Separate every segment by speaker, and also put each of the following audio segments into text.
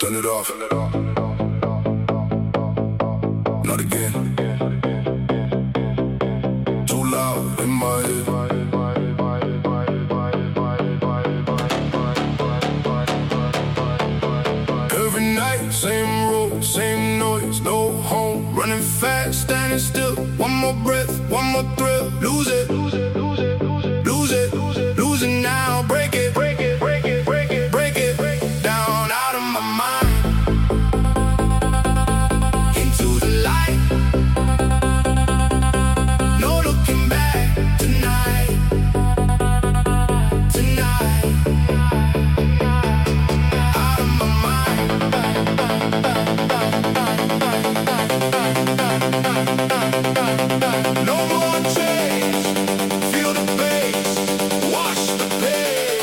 Speaker 1: Turn it off. Not again. Too loud in my head. Every night, same road, same noise, no home. Running fast, standing still. One more breath, one more thrill. Lose it, lose it, lose it, lose it, lose it, lose it now. Break it, break it, break it, break it, break it, break it down out of my mind. Into the light. No looking back tonight. Tonight. Out of my mind. No more change. Feel the bass. Watch the pain.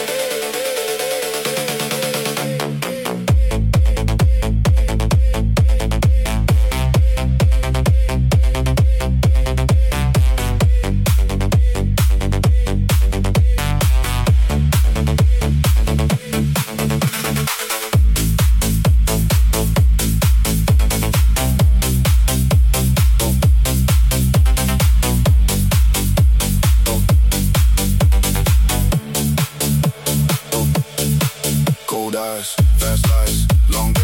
Speaker 1: Cold eyes, fast lies, long